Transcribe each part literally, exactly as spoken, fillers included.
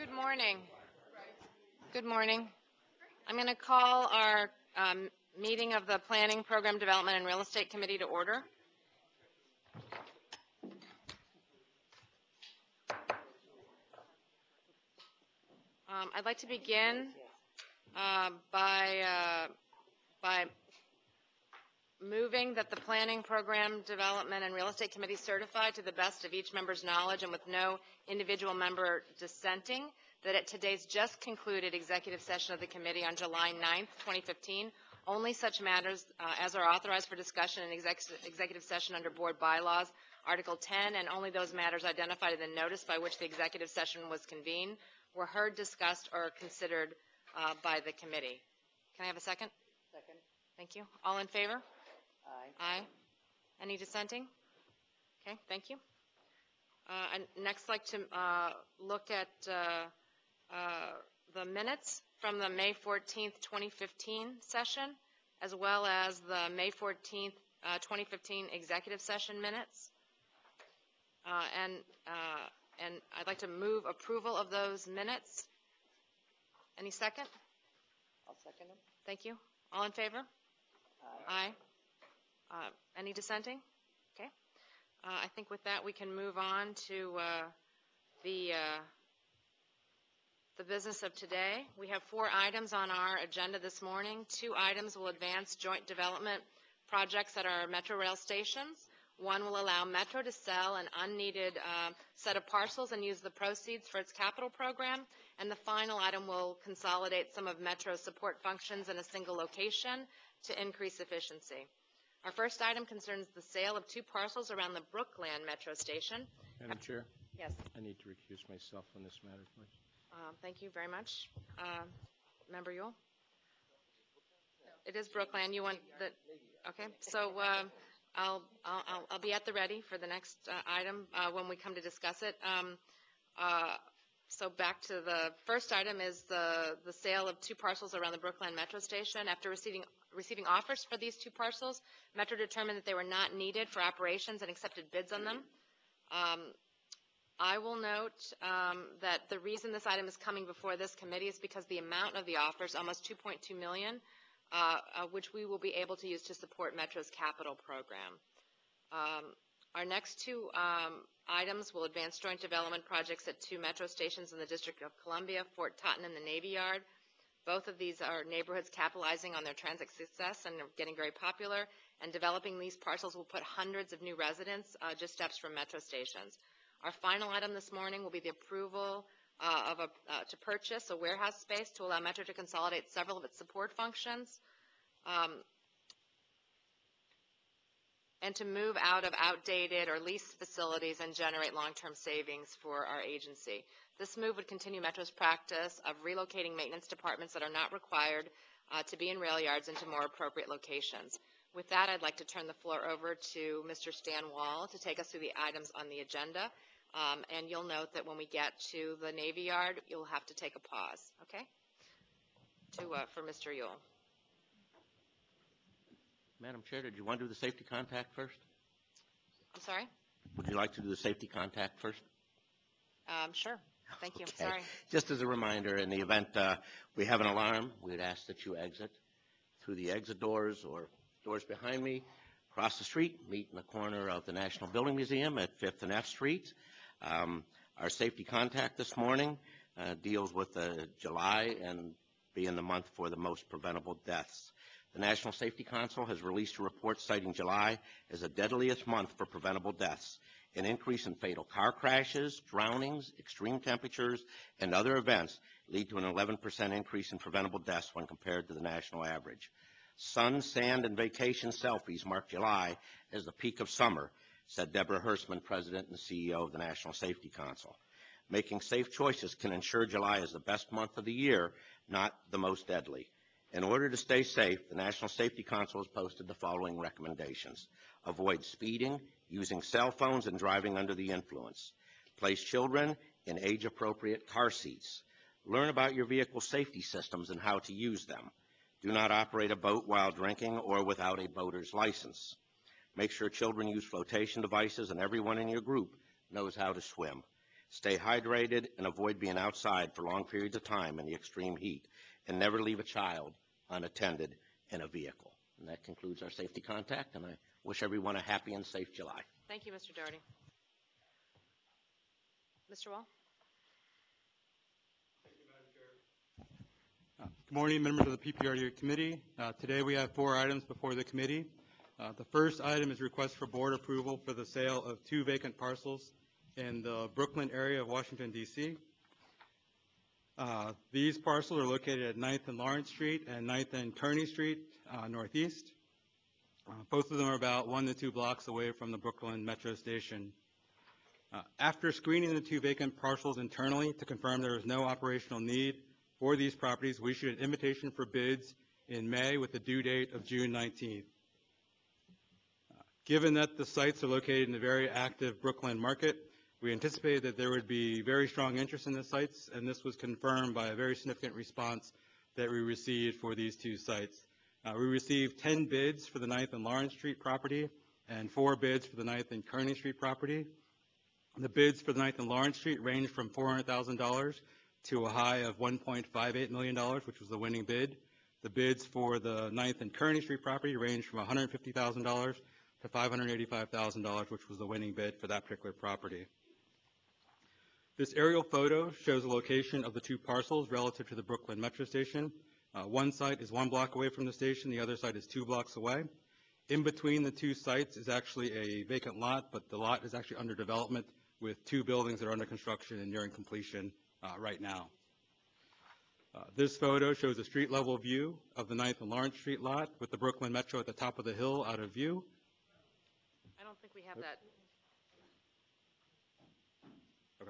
Good morning. Good morning. I'm going to call our um, meeting of the Planning, Program Development, and Real Estate Committee to order. Um, I'd like to begin uh, by uh, by moving that the Planning, Program Development, and Real Estate Committee certify to the best of each member's knowledge and with no individual member dissenting that at today's just concluded executive session of the committee on July ninth, twenty fifteen, only such matters uh, as are authorized for discussion in exec executive session under board bylaws, Article ten, and only those matters identified in the notice by which the executive session was convened were heard, discussed, or considered uh, by the committee. Can I have a second? Second. Thank you. All in favor? Aye. Aye. Any dissenting? Okay, thank you. Uh, and next, I'd like to uh, look at uh, uh, the minutes from the May fourteenth, twenty fifteen session, as well as the May fourteenth, uh, twenty fifteen executive session minutes. Uh, and, uh, and I'd like to move approval of those minutes. Any second? I'll second them. Thank you. All in favor? Aye. Aye. Uh, any dissenting? Okay. Uh, I think with that we can move on to uh, the uh, the business of today. We have four items on our agenda this morning. Two items will advance joint development projects at our Metro Rail stations. One will allow Metro to sell an unneeded uh, set of parcels and use the proceeds for its capital program. And the final item will consolidate some of Metro's support functions in a single location to increase efficiency. Our first item concerns the sale of two parcels around the Brookland Metro Station. Madam Chair, Yes. I need to recuse myself on this matter, please. Um, thank you very much. Uh, Member Yule? It is Brookland. You want the, okay. So uh, I'll, I'll, I'll be at the ready for the next uh, item uh, when we come to discuss it. Um, uh, so back to the first item is the, the sale of two parcels around the Brookland Metro Station. After receiving, receiving offers for these two parcels, Metro determined that they were not needed for operations and accepted bids on them. Um, I will note um, that the reason this item is coming before this committee is because the amount of the offers, almost two point two million dollars, uh, uh, which we will be able to use to support Metro's capital program. Um, our next two um, items will advance joint development projects at two Metro stations in the District of Columbia, Fort Totten and the Navy Yard. Both of these are neighborhoods capitalizing on their transit success and are getting very popular, and developing these parcels will put hundreds of new residents uh, just steps from Metro stations. Our final item this morning will be the approval uh, of a, uh, to purchase a warehouse space to allow Metro to consolidate several of its support functions um, and to move out of outdated or leased facilities and generate long-term savings for our agency. This move would continue Metro's practice of relocating maintenance departments that are not required uh, to be in rail yards into more appropriate locations. With that, I'd like to turn the floor over to Mister Stan Wall to take us through the items on the agenda. Um, and you'll note that when we get to the Navy Yard, you'll have to take a pause, okay, to, uh, for Mister Yule. Madam Chair, did you want to do the safety contact first? I'm sorry? Would you like to do the safety contact first? Um, sure. Thank you. Okay. Sorry. Just as a reminder, in the event uh, we have an alarm, we'd ask that you exit through the exit doors or doors behind me, across the street, meet in the corner of the National Building Museum at fifth and F Street. Um, our safety contact this morning uh, deals with uh, July and being the month for the most preventable deaths. The National Safety Council has released a report citing July as the deadliest month for preventable deaths. An increase in fatal car crashes, drownings, extreme temperatures, and other events lead to an eleven percent increase in preventable deaths when compared to the national average. Sun, sand, and vacation selfies mark July as the peak of summer, said Deborah Hersman, President and C E O of the National Safety Council. Making safe choices can ensure July is the best month of the year, not the most deadly. In order to stay safe, the National Safety Council has posted the following recommendations. Avoid speeding, using cell phones, and driving under the influence. Place children in age-appropriate car seats. Learn about your vehicle safety systems and how to use them. Do not operate a boat while drinking or without a boater's license. Make sure children use flotation devices and everyone in your group knows how to swim. Stay hydrated and avoid being outside for long periods of time in the extreme heat, and never leave a child unattended in a vehicle. And that concludes our safety contact, and I wish everyone a happy and safe July. Thank you, Mister Doherty. Mister Wall? Uh, Good morning, members of the P P R D committee. Uh, Today we have four items before the committee. Uh, The first item is request for board approval for the sale of two vacant parcels in the Brooklyn area of Washington, D C Uh, These parcels are located at ninth and Lawrence Street and ninth and Kearney Street uh, Northeast. Uh, Both of them are about one to two blocks away from the Brooklyn Metro Station. Uh, After screening the two vacant parcels internally to confirm there is no operational need for these properties, we issued an invitation for bids in May with the due date of June nineteenth. Uh, Given that the sites are located in a very active Brooklyn market, we anticipated that there would be very strong interest in the sites, and this was confirmed by a very significant response that we received for these two sites. Uh, we received ten bids for the ninth and Lawrence Street property and four bids for the ninth and Kearney Street property. The bids for the ninth and Lawrence Street ranged from four hundred thousand dollars to a high of one point five eight million dollars, which was the winning bid. The bids for the ninth and Kearney Street property ranged from one hundred fifty thousand dollars to five hundred eighty-five thousand dollars, which was the winning bid for that particular property. This aerial photo shows the location of the two parcels relative to the Brooklyn Metro Station. Uh, one site is one block away from the station, the other site is two blocks away. In between the two sites is actually a vacant lot, but the lot is actually under development with two buildings that are under construction and nearing completion uh, right now. Uh, this photo shows a street level view of the ninth and Lawrence Street lot with the Brooklyn Metro at the top of the hill out of view. I don't think we have that. Okay.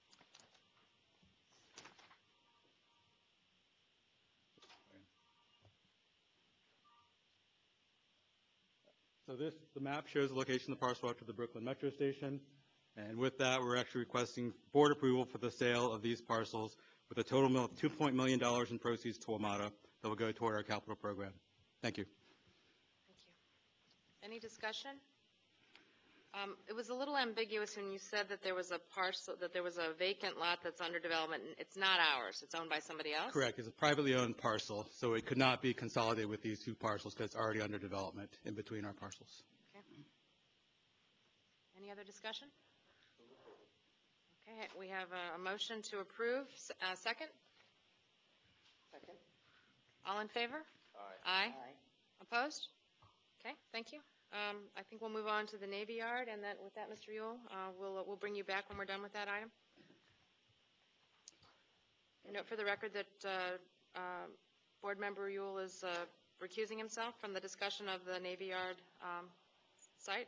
So this, the map shows the location of the parcel out to the Brooklyn Metro Station. And with that, we're actually requesting board approval for the sale of these parcels with a total of two point one million dollars in proceeds to WMATA that will go toward our capital program. Thank you. Thank you. Any discussion? Um, It was a little ambiguous when you said that there was a parcel, that there was a vacant lot that's under development. It's not ours. It's owned by somebody else? Correct. It's a privately owned parcel, so it could not be consolidated with these two parcels because it's already under development in between our parcels. Okay. Any other discussion? Okay, we have a, a motion to approve. S- Uh, second? Second? All in favor? Aye. Aye. Opposed? Okay, thank you. Um, I think we'll move on to the Navy Yard, and then with that, Mister Yule, uh, we'll, uh, we'll bring you back when we're done with that item. Note for the record that uh, uh, Board Member Yule is uh, recusing himself from the discussion of the Navy Yard um, site.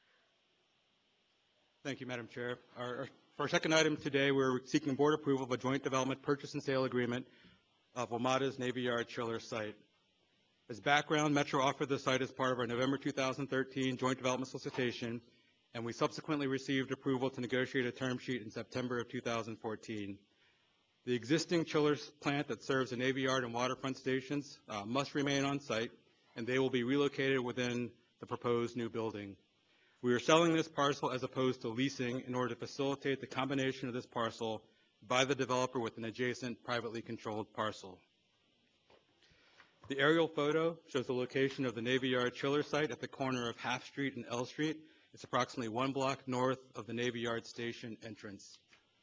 Thank you, Madam Chair. Our, our, for our second item today, we're seeking board approval of a joint development purchase and sale agreement of WMATA's Navy Yard chiller site. As background, Metro offered the site as part of our November two thousand thirteen joint development solicitation, and we subsequently received approval to negotiate a term sheet in September of two thousand fourteen. The existing chiller plant that serves the Navy Yard and waterfront stations uh, must remain on site, and they will be relocated within the proposed new building. We are selling this parcel as opposed to leasing in order to facilitate the combination of this parcel by the developer with an adjacent privately controlled parcel. The aerial photo shows the location of the Navy Yard chiller site at the corner of Half Street and L Street. It's approximately one block north of the Navy Yard station entrance.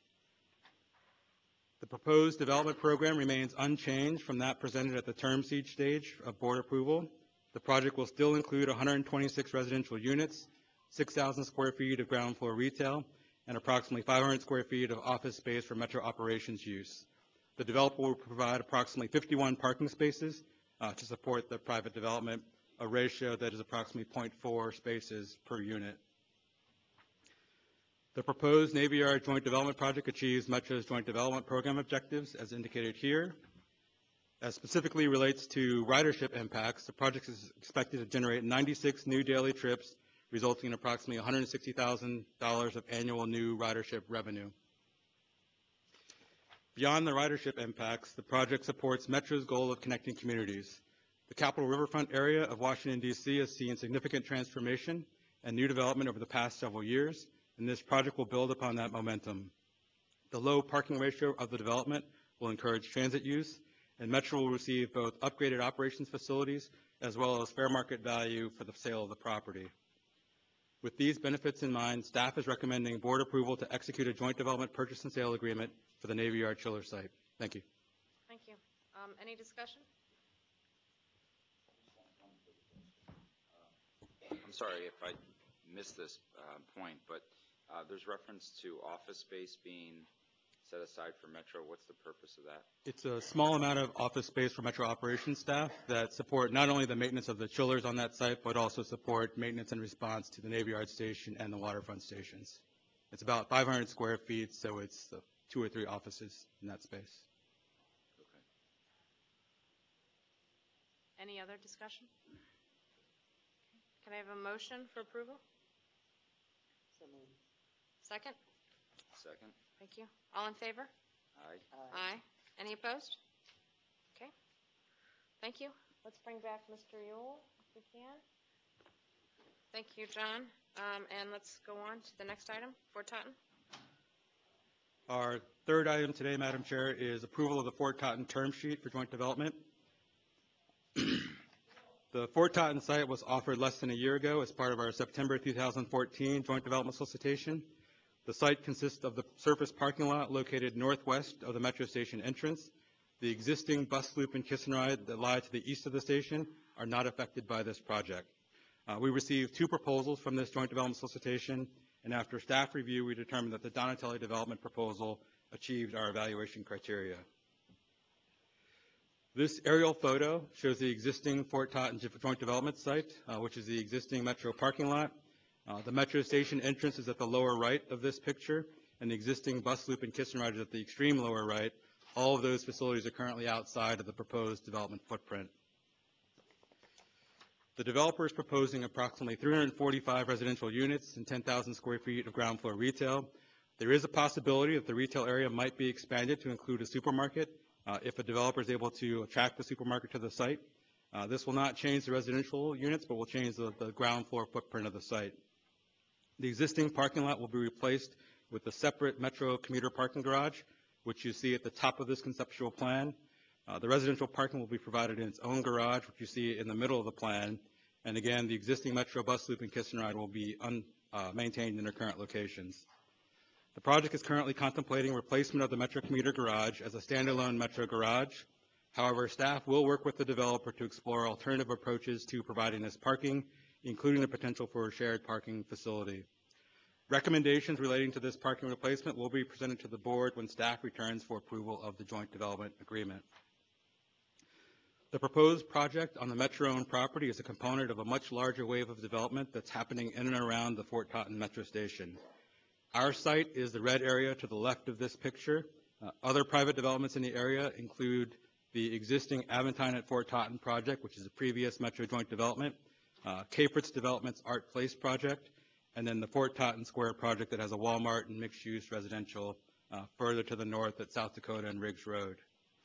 The proposed development program remains unchanged from that presented at the term sheet stage of board approval. The project will still include one hundred twenty-six residential units, six thousand square feet of ground floor retail, and approximately five hundred square feet of office space for Metro operations use. The developer will provide approximately fifty-one parking spaces uh, to support the private development, a ratio that is approximately zero point four spaces per unit. The proposed Navy Yard joint development project achieves Metro's joint development program objectives as indicated here. As specifically relates to ridership impacts, the project is expected to generate ninety-six new daily trips, resulting in approximately one hundred sixty thousand dollars of annual new ridership revenue. Beyond the ridership impacts, the project supports Metro's goal of connecting communities. The Capitol Riverfront area of Washington, D C has seen significant transformation and new development over the past several years, and this project will build upon that momentum. The low parking ratio of the development will encourage transit use, and Metro will receive both upgraded operations facilities as well as fair market value for the sale of the property. With these benefits in mind, staff is recommending board approval to execute a joint development purchase and sale agreement for the Navy Yard chiller site. Thank you. Thank you. Um, Any discussion? I'm sorry if I missed this uh, point, but uh, there's reference to office space being set aside for Metro. What's the purpose of that? It's a small amount of office space for Metro operations staff that support not only the maintenance of the chillers on that site, but also support maintenance and response to the Navy Yard station and the waterfront stations. It's about five hundred square feet, so it's uh, two or three offices in that space. Okay. Any other discussion? Can I have a motion for approval? So moved. Second? Second? Thank you. All in favor? Aye. Aye. Any opposed? Okay. Thank you. Let's bring back Mister Yule, if we can. Thank you, John. Um, And let's go on to the next item, Fort Totten. Our third item today, Madam Chair, is approval of the Fort Totten term sheet for joint development. The Fort Totten site was offered less than a year ago as part of our September two thousand fourteen joint development solicitation. The site consists of the surface parking lot located northwest of the Metro Station entrance. The existing bus loop and kiss and ride that lie to the east of the station are not affected by this project. Uh, we received two proposals from this joint development solicitation, and after staff review, we determined that the Donatelli development proposal achieved our evaluation criteria. This aerial photo shows the existing Fort Totten joint development site, uh, which is the existing Metro parking lot. Uh, the Metro Station entrance is at the lower right of this picture, and the existing bus loop and kiss and ride is at the extreme lower right. All of those facilities are currently outside of the proposed development footprint. The developer is proposing approximately three hundred forty-five residential units and ten thousand square feet of ground floor retail. There is a possibility that the retail area might be expanded to include a supermarket uh, if a developer is able to attract the supermarket to the site. Uh, this will not change the residential units, but will change the, the ground floor footprint of the site. The existing parking lot will be replaced with a separate Metro commuter parking garage, which you see at the top of this conceptual plan. Uh, the residential parking will be provided in its own garage, which you see in the middle of the plan. And again, the existing Metro bus loop and kiss and ride will be un, uh, maintained in their current locations. The project is currently contemplating replacement of the Metro commuter garage as a standalone Metro garage. However, staff will work with the developer to explore alternative approaches to providing this parking, including the potential for a shared parking facility. Recommendations relating to this parking replacement will be presented to the board when staff returns for approval of the joint development agreement. The proposed project on the Metro-owned property is a component of a much larger wave of development that's happening in and around the Fort Totten Metro Station. Our site is the red area to the left of this picture. Uh, other private developments in the area include the existing Aventine at Fort Totten project, which is a previous Metro joint development, uh, Capritz Development's Art Place project, and then the Fort Totten Square project that has a Walmart and mixed-use residential uh, further to the north at South Dakota and Riggs Road.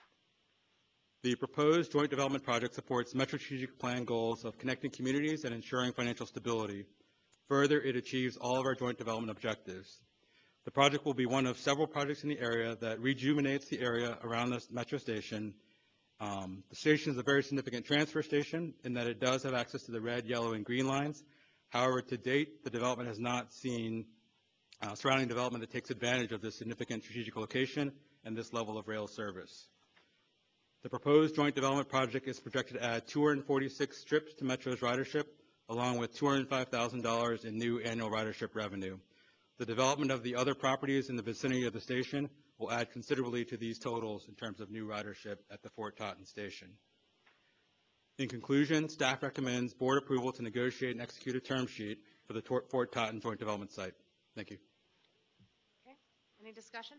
The proposed joint development project supports Metro Strategic Plan goals of connecting communities and ensuring financial stability. Further, it achieves all of our joint development objectives. The project will be one of several projects in the area that rejuvenates the area around the Metro Station. Um, the station is a very significant transfer station in that it does have access to the red, yellow, and green lines. However, to date, the development has not seen uh, surrounding development that takes advantage of this significant strategic location and this level of rail service. The proposed joint development project is projected to add two hundred forty-six trips to Metro's ridership, along with two hundred five thousand dollars in new annual ridership revenue. The development of the other properties in the vicinity of the station will add considerably to these totals in terms of new ridership at the Fort Totten station. In conclusion, staff recommends board approval to negotiate and execute a term sheet for the Fort Totten joint development site. Thank you. Okay. Any discussion?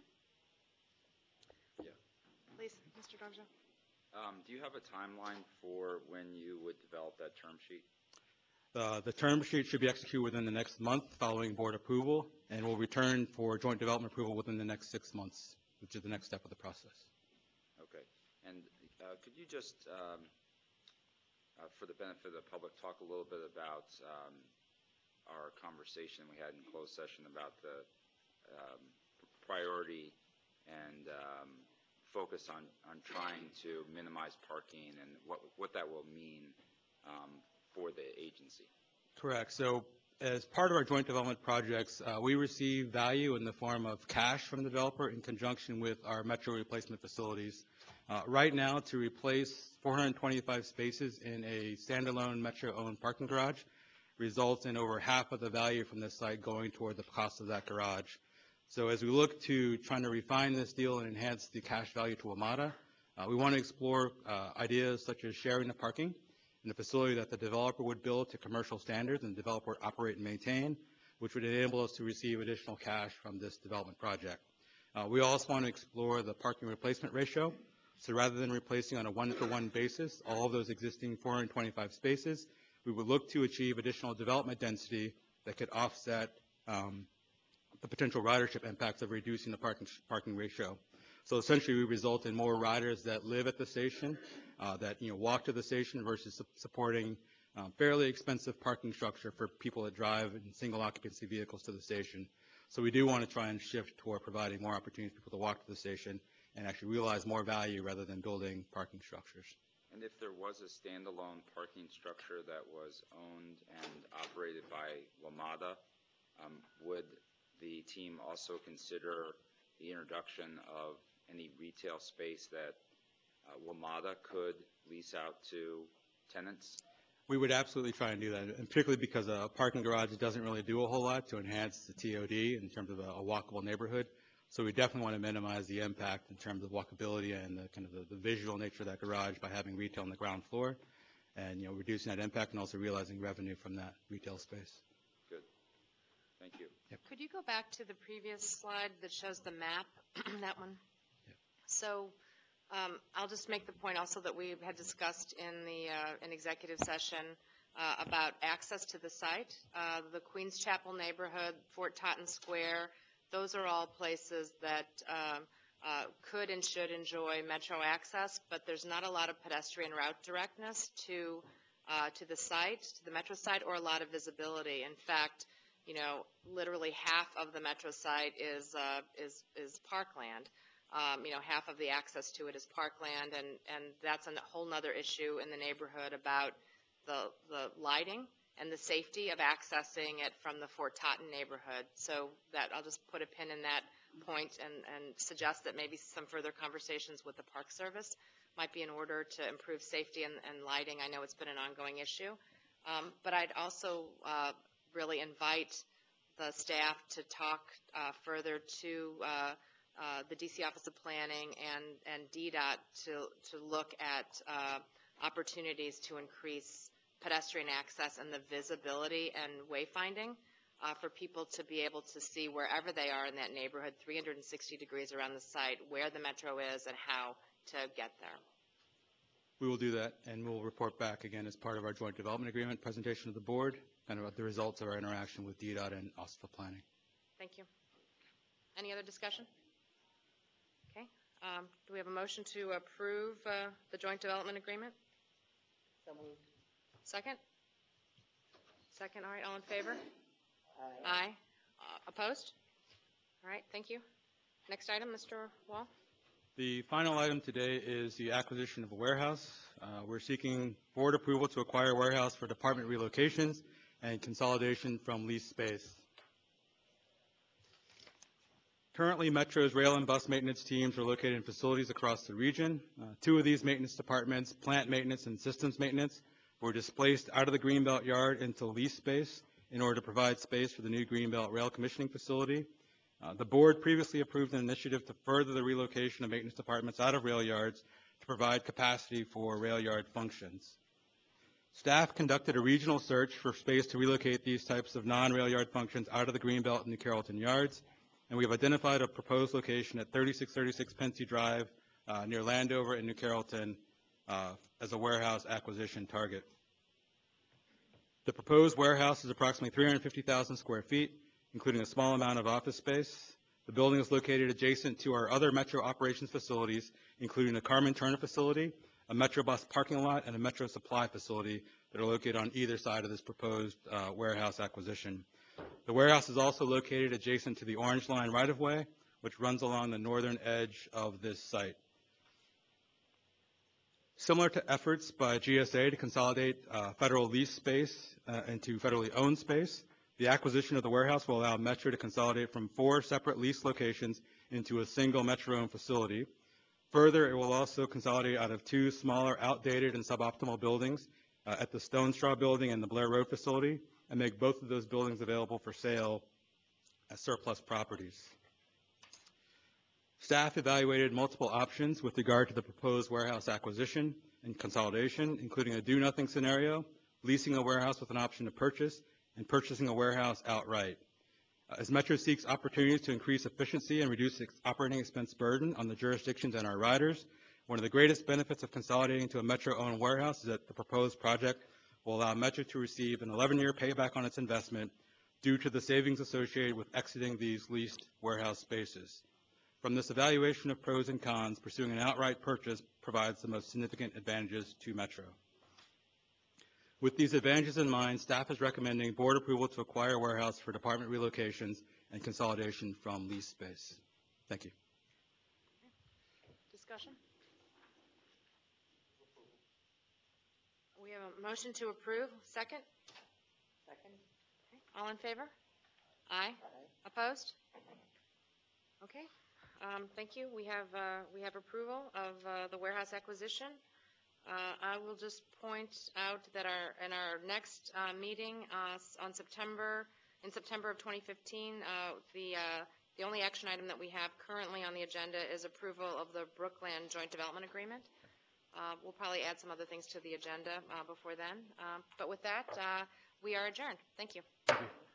Yeah. Please, Mister Dorjo. Um, do you have a timeline for when you would develop that term sheet? Uh, the term sheet should be executed within the next month following board approval, and will return for joint development approval within the next six months, which is the next step of the process. Okay. And uh, could you just, um, uh, for the benefit of the public, talk a little bit about um, our conversation we had in closed session about the um, priority focus on, on trying to minimize parking and what, what that will mean um, for the agency. Correct. So as part of our joint development projects, uh, we receive value in the form of cash from the developer in conjunction with our metro replacement facilities. Uh, right now, to replace four hundred twenty-five spaces in a standalone metro-owned parking garage results in over half of the value from this site going toward the cost of that garage. So as we look to trying to refine this deal and enhance the cash value to WMATA, uh, we want to explore uh, ideas such as sharing the parking in a facility that the developer would build to commercial standards and the developer would operate and maintain, which would enable us to receive additional cash from this development project. Uh, we also want to explore the parking replacement ratio. So rather than replacing on a one-for-one basis all of those existing four hundred twenty-five spaces, we would look to achieve additional development density that could offset um, the potential ridership impacts of reducing the parking, parking ratio. So essentially, we result in more riders that live at the station, uh, that you know walk to the station versus su supporting um, fairly expensive parking structure for people that drive in single occupancy vehicles to the station. So we do want to try and shift toward providing more opportunities for people to walk to the station and actually realize more value rather than building parking structures. And if there was a standalone parking structure that was owned and operated by WMATA, um, would the team also consider the introduction of any retail space that uh, WMATA could lease out to tenants? We would absolutely try and do that, and particularly because a parking garage doesn't really do a whole lot to enhance the T O D in terms of a, a walkable neighborhood. So we definitely want to minimize the impact in terms of walkability and the kind of the, the visual nature of that garage by having retail on the ground floor, and you know reducing that impact and also realizing revenue from that retail space. Good. Thank you. Yep. Could you go back to the previous slide that shows the map, that one? Yep. So um, I'll just make the point also that we had discussed in the uh, in executive session uh, about access to the site. Uh, the Queens Chapel neighborhood, Fort Totten Square, those are all places that um, uh, could and should enjoy metro access, but there's not a lot of pedestrian route directness to uh, to the site, to the metro site, or a lot of visibility. In fact, you know, literally half of the metro site is uh, is is parkland. Um, you know, half of the access to it is parkland, and and that's a whole nother issue in the neighborhood about the the lighting and the safety of accessing it from the Fort Totten neighborhood. So that I'll just put a pin in that point and and suggest that maybe some further conversations with the Park Service might be in order to improve safety and, and lighting. I know it's been an ongoing issue, um, but I'd also uh, really invite the staff to talk uh, further to uh, uh, the D C Office of Planning and, and D DOT to, to look at uh, opportunities to increase pedestrian access and the visibility and wayfinding uh, for people to be able to see wherever they are in that neighborhood, three hundred sixty degrees around the site, where the metro is and how to get there. We will do that, and we'll report back again as part of our joint development agreement presentation to the board and about the results of our interaction with D DOT and Office of Planning. Thank you. Any other discussion? Okay. Um, do we have a motion to approve uh, the joint development agreement? So moved. Second? Second, all right, all in favor? Aye. Aye. Uh, opposed? All right, thank you. Next item, Mister Wall. The final item today is the acquisition of a warehouse. Uh, we're seeking board approval to acquire a warehouse for department relocations and consolidation from leased space. Currently, Metro's rail and bus maintenance teams are located in facilities across the region. Uh, two of these maintenance departments, plant maintenance and systems maintenance, were displaced out of the Greenbelt yard into lease space in order to provide space for the new Greenbelt rail commissioning facility. Uh, the board previously approved an initiative to further the relocation of maintenance departments out of rail yards to provide capacity for rail yard functions. Staff conducted a regional search for space to relocate these types of non-rail yard functions out of the Greenbelt and New Carrollton yards, and we have identified a proposed location at thirty-six thirty-six Pensy Drive uh, near Landover and New Carrollton uh, as a warehouse acquisition target. The proposed warehouse is approximately three hundred fifty thousand square feet, including a small amount of office space. The building is located adjacent to our other Metro operations facilities, including a Carmen Turner facility, a Metro bus parking lot, and a Metro supply facility that are located on either side of this proposed uh, warehouse acquisition. The warehouse is also located adjacent to the Orange Line right-of-way, which runs along the northern edge of this site. Similar to efforts by G S A to consolidate uh, federal lease space uh, into federally owned space, the acquisition of the warehouse will allow Metro to consolidate from four separate lease locations into a single Metro-owned facility. Further, it will also consolidate out of two smaller, outdated, and suboptimal buildings uh, at the Stone Straw Building and the Blair Road facility, and make both of those buildings available for sale as surplus properties. Staff evaluated multiple options with regard to the proposed warehouse acquisition and consolidation, including a do-nothing scenario, leasing a warehouse with an option to purchase, and purchasing a warehouse outright. Uh, As Metro seeks opportunities to increase efficiency and reduce its operating expense burden on the jurisdictions and our riders, one of the greatest benefits of consolidating to a Metro-owned warehouse is that the proposed project will allow Metro to receive an eleven-year payback on its investment due to the savings associated with exiting these leased warehouse spaces. From this evaluation of pros and cons, pursuing an outright purchase provides the most significant advantages to Metro. With these advantages in mind, staff is recommending board approval to acquire a warehouse for department relocations and consolidation from lease space. Thank you. Discussion? We have a motion to approve. Second? Second? All in favor? Aye. Aye. Opposed? Okay. Um, Thank you. We have, uh, we have approval of uh, the warehouse acquisition. Uh, I will just point out that our, in our next uh, meeting uh, s- on September, in September of twenty fifteen, uh, the, uh, the only action item that we have currently on the agenda is approval of the Brookland Joint Development Agreement. Uh, We'll probably add some other things to the agenda uh, before then. Um, But with that, uh, we are adjourned. Thank you.